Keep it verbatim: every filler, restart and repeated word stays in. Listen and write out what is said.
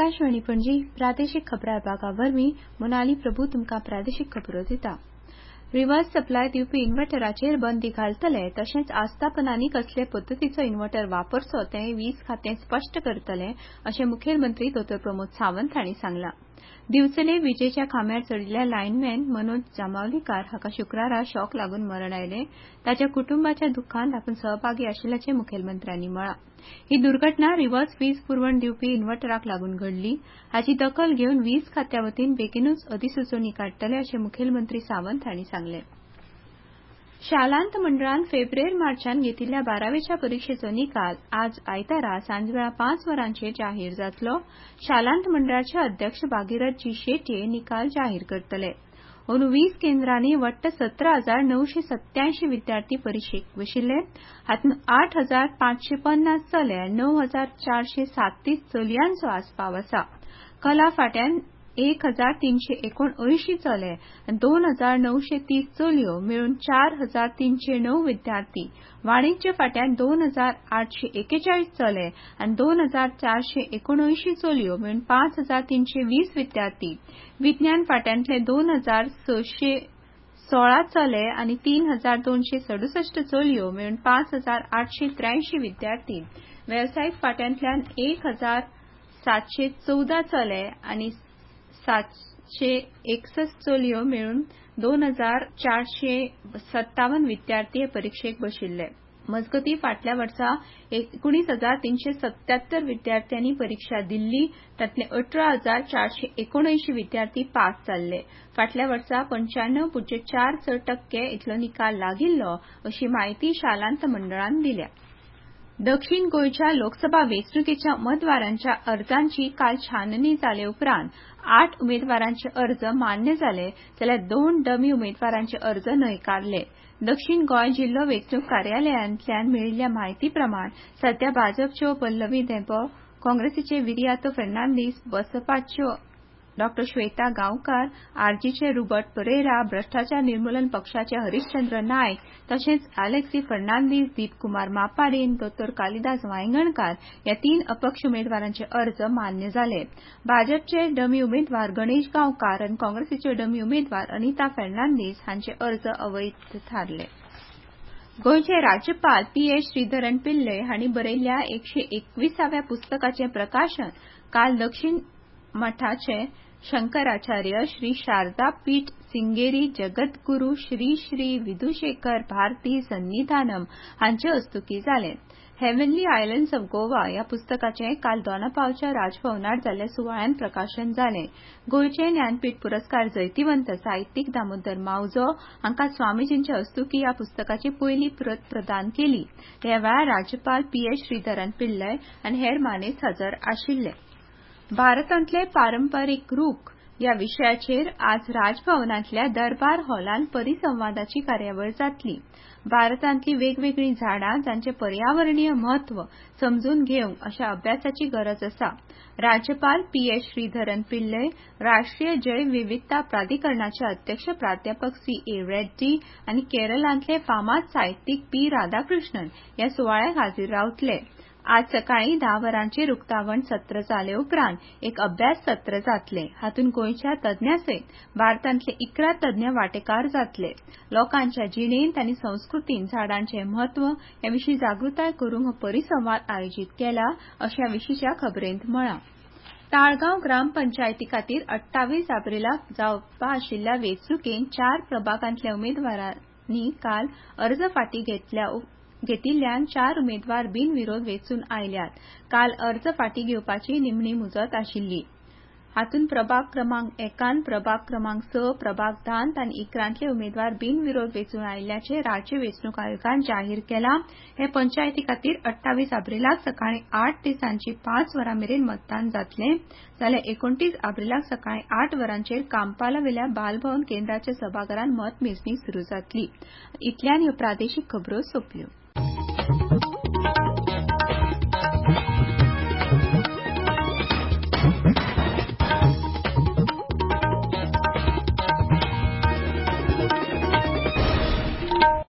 आकाशवाणी पणजी प्रादेशीक खबरां विभागावरवीं मोनाली प्रभू तुमकां प्रादेशीक खबरो दिता। रिवर्स सप्लाय दिवपी इन्व्हर्टराचेर बंदी घालतले तशेंच आस्थापनांनी कसले पद्दतीचो इन्व्हर्टर वापरचो तेंय वीज खातें स्पश्ट करतलें अशें मुखेलमंत्री दोतोर प्रमोद सावंत हांणी सांगलां। दिवचले विजेच्या खांब्यार चडिल्ल्या लायनमॅन मनोज जांबावलीकार हाका शुक्रारा शॉक लागून मरण आयलें। ताच्या कुटुंबाच्या दुख्खांत आपूण सहभागी आशिल्ल्याचें मुखेलमंत्र्यांनी म्हळां। ही दुर्घटना रिवर्स वीज पुरवण दिवपी इन्व्हर्टराक लागून घडली। हाची दखल घेवन वीज खात्या वतीन बेगीनूच अधिसुचोवणी काडटले अशें मुखेलमंत्री सावंत हांणी सांगलें। शालांत मंडळान फेब्रेर मार्चांत घेतिल्ल्या बारावेच्या परीक्षेचो निकाल आज आयतारा सांजवेळा पांच वरांचेर जाहीर जातलो। शालांत मंडळाचे अध्यक्ष भागीरथ जी शेटये निकाल जाहीर करतले। अंदू वीस केंद्रांनी वट्ट सतरा हजार णवशे सत्त्यायंशी विद्यार्थी परीक्षेक बशिल्ले। हातूंत आठ हजार पांचशे पन्नास चले आनी णव हजार चारशे साततीस चलयांचो आस्पाव आसा। कला फाट्यान एक हजार तीनशे एकोणऐंशी चले आनी दोन हजार णवशे तीस चलयो मेळून चार हजार तीनशे णव विद्यार्थी, वाणिज्य फाट्यान दोन हजार आठशे एकेचाळीस चले आनी दोन हजार चारशे एकोणऐंशी चलयो मेळून पांच हजार तीनशे वीस विद्यार्थी, विज्ञान फाट्यांतले दोन हजार सशे सोळा चले आनी तीन हजार दोनशे सदुसष्ट चलयो मेळून पांच हजार आठशे त्र्याऐंशी विद्यार्थी, वेवसायीक फाट्यांतल्यान एक हजार सातशे चौदा चले आनी सातशे एकसष्ट चलयो मेळून दोन हजार चारशे सत्तावन विद्यार्थी हे परीक्षेक बशिल्ले। मजगतीं फाटल्या वर्सा एकुणीस हजार तीनशे सत्यात्तर विद्यार्थ्यांनी परीक्षा दिल्ली, तांतले अठरा हजार चारशे एकोणऐंशी विद्यार्थी पास जाल्ले। फाटल्या वर्सा पंच्याण्णव पुज्य चार स टक्के इतलो निकाल लागिल्लो अशी माहिती शालांत मंडळान दिल्या। दक्षिण गोंयच्या लोकसभा वेंचणुकेच्या उमेदवारांच्या अर्जांची काल छाननी जाले उपरांत आठ उमेदवारांचे अर्ज मान्य जाले जाल्यार दोन डमी उमेदवारांचे अर्ज न्हयकारले। दक्षिण गोंय जिल्लो वेंचणूक कार्यालयांतल्यान मेळिल्ल्या म्हायती प्रमाण सध्या भाजपच्यो पल्लवी देंबो, काँग्रेसीचे विरियातो फर्नांदीस, बसपाच्यो डॉ श्वेता गांवकार, आरजीचे रुबर्ट परेरा, भ्रष्टाचार निर्मूलन पक्षाचे हरिश्चंद्र नायक तशेंच अलेक्सी फर्नांदीस, दीपकुमार मापारीन, दोतोर कालिदास वांयगणकार ह्या तीन अपक्ष उमेदवारांचे अर्ज मान्य जाले। भाजपचे डमी उमेदवार गणेश गांवकार आनी काँग्रेसीच्यो डमी उमेदवार अनिता फर्नांदीस हांचे अर्ज अवैध थारले। गोंयचे राज्यपाल पी एस श्रीधरन पिल्लय हांणी बरयल्ल्या एकशे एकविसाव्या पुस्तकाचें प्रकाशन काल दक्षिण मठाचे शंकराचार्य श्री शारदा पीठ सिंगेरी जगद्गुरू श्री श्री विधुशेखर भारती सन्निधानम हांचे हस्तुकीं जालें। हेवनली आयलंड्स ऑफ गोवा ह्या पुस्तकाचें काल दोनापावल्या राजभवनार जाल्ल्या सुवाळ्यान प्रकाशन जालें। गोंयचे ज्ञानपीठ पुरस्कार जैतिवंत साहित्यीक दामोदर मावजो हांकां स्वामीजींचे हस्तुकीं ह्या पुस्तकाची पयली प्रत प्रदान केली। ह्या वेळार राज्यपाल पी एस श्रीधरन पिल्लय आनी हेर मानेस्त हजर आशिल्ले। भारतांतले पारंपारीक रूख ह्या विशयाचेर आज राजभवनांतल्या दरबार हॉलांत परिसंवादाची कार्यावळ जातली। भारतांतलीं वेगवेगळीं झाडां जांचें पर्यावरणीय म्हत्व समजून घेवंक अशा अभ्यासाची गरज आसा। राज्यपाल पी एस श्रीधरन पिल्लय, राष्ट्रीय जैव विविधता प्राधिकरणाचे अध्यक्ष प्राध्यापक सी ए रेड्डी आनी केरळांतले फामाद साहित्यीक पी राधाकृष्णन ह्या सुवाळ्याक हाजीर रावतले। आज सकाळीं धा वरांचेर उक्तावण सत्र जाले उपरांत एक अभ्यास सत्र जातलें। हातूंत गोंयच्या तज्ञां सयत भारतांतले इकरा तज्ञ वांटेकार जातले। लोकांच्या जिणेंत आनी संस्कृतींत झाडांचें म्हत्व ह्या विशीं जागृताय करूंक हो परिसंवाद आयोजीत केला अशें ह्या विशींच्या खबरेंत म्हळां। ताळगांव ग्रामपंचायती खातीर अठ्ठावीस एप्रिलाक जावपा आशिल्ल्या वेंचणुकेंत चार प्रभागांतल्या उमेदवारांनी काल अर्ज फाटीं घेतल्या घेतिल्ल्यान चार उमेदवार बिनविरोध वेंचून आयल्यात। काल अर्ज फाटीं घेवपाची निमणी मुजत आशिल्ली। हातूंत प्रभाग क्रमांक एकांत, प्रभाग क्रमांक स, प्रभाग धांत आनी इकरांतले उमेदवार बिनविरोध वेंचून आयिल्ल्याचें राज्य वेंचणूक आयोगान जाहीर केलां। हे पंचायती खातीर अठ्ठावीस एप्रिलाक सकाळीं आठ ते सांजची पांच वरां मेरेन मतदान जातलें जाल्यार एकोणतीस एप्रिलाक सकाळीं आठ वरांचेर कांपाला वेल्या बालभवन केंद्राच्या सभाघरांत मतमेजणी सुरू जातली। इतल्यान ह्यो प्रादेशीक खबरो सोंपल्यो।